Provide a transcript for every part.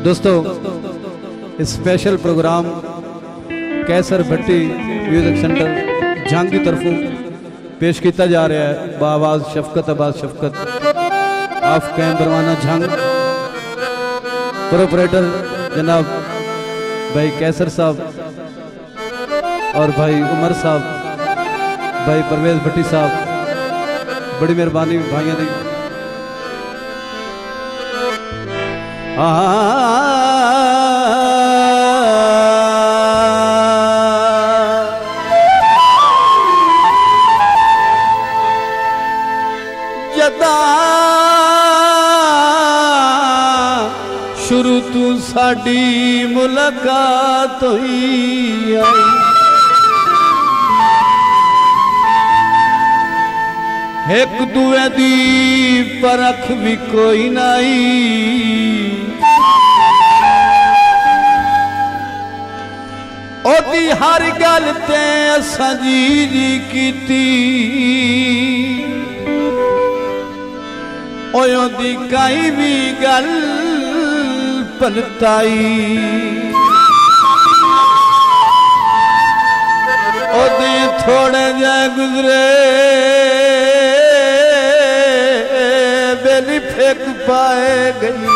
दोस्तों इस special program Qaiser Bhatti music centre Jang की तरफों पेश किया जा रहा है बावाज शफकत अब्बास शफकत ऑफ कैम बरवाना जंग। प्रोपरेटर जनाब भाई कैसर साहब और भाई उमर साहब, भाई परवेज भट्टी साहब, बड़ी मेहरबानी भाइयों की। जदा शुरू तू साडी मुलाकात हुई आई, एक दुए दी परख भी कोई नहीं, ओदी हर गल ते असां जी कीती, ओदी काई भी गल पलटाई, ओदे थोड़े जे गुजरे बेली फेंक पाए गई,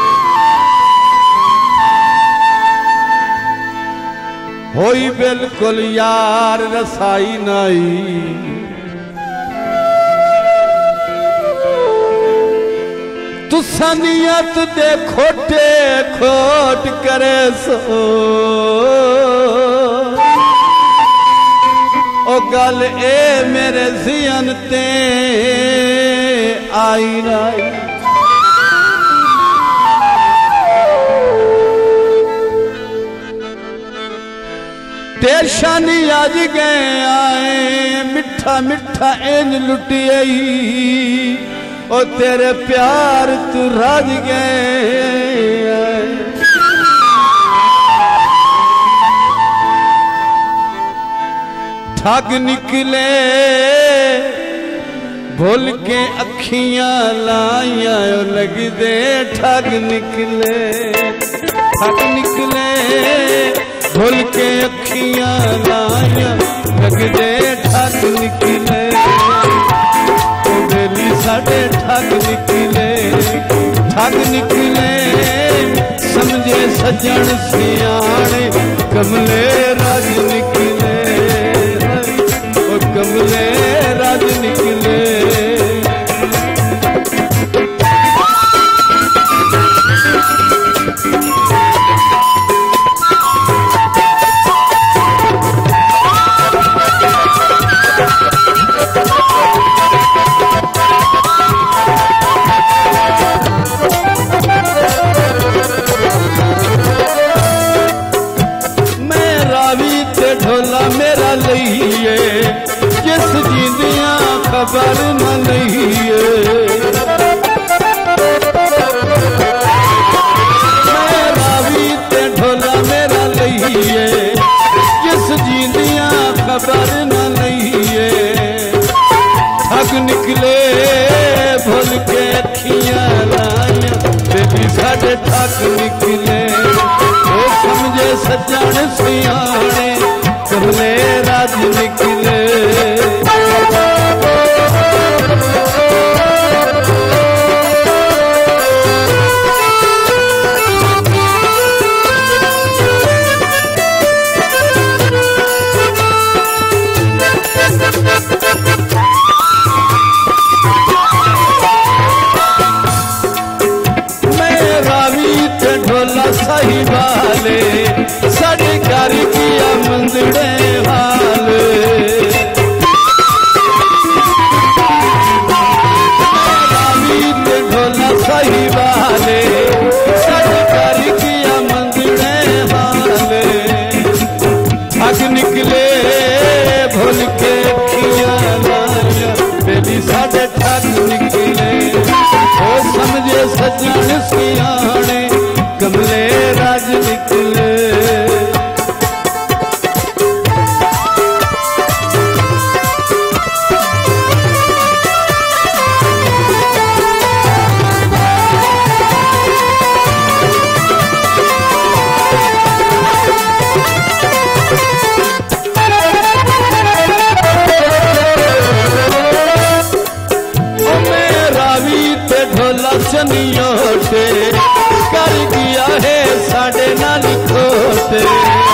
होई बिल्कुल यार रसाई नहीं, तुसा नियत दे खोटे खोट करे सो, ओ गल ए मेरे ज़ियन ते आई नहीं, पेशानी आज गए आए मिठा मिठा इन लुटी आई, ओ तेरे प्यार तू राज गए। ठग निकले भूल के अखियां लाइया लग दे, ठग निकले भूल के अखियां लाइया लग दे, ठग निकले बेली साढ़े ठग निकले समझे सजन सियाने कमले राज निकले, ओ कमले राज निकले। ढोला मेरा लईए जिस जींदियां खबर न लईए, मेरा भी ते ढोला मेरा लईए जिस जींदियां खबर न लईए, ठग निकले भूल के अखियां लाइया बेबी साढ़े ठग निकले, वो समझे सजन सियाने कमले राज निकले। मेरा भी ते ढोला सही वाले साढ़े घर की मंदिरे वाले, होते।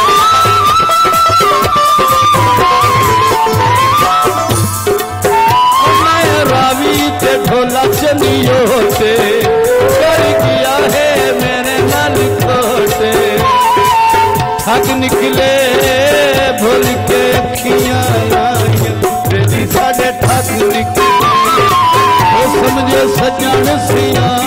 मैं रावी ते ढोला चलियो होते, कर किया है मेरे नाल खोटे। ठग निकले भूल के अखियां बेटी साढ़े ठग निकले, वो समझे सजन सिया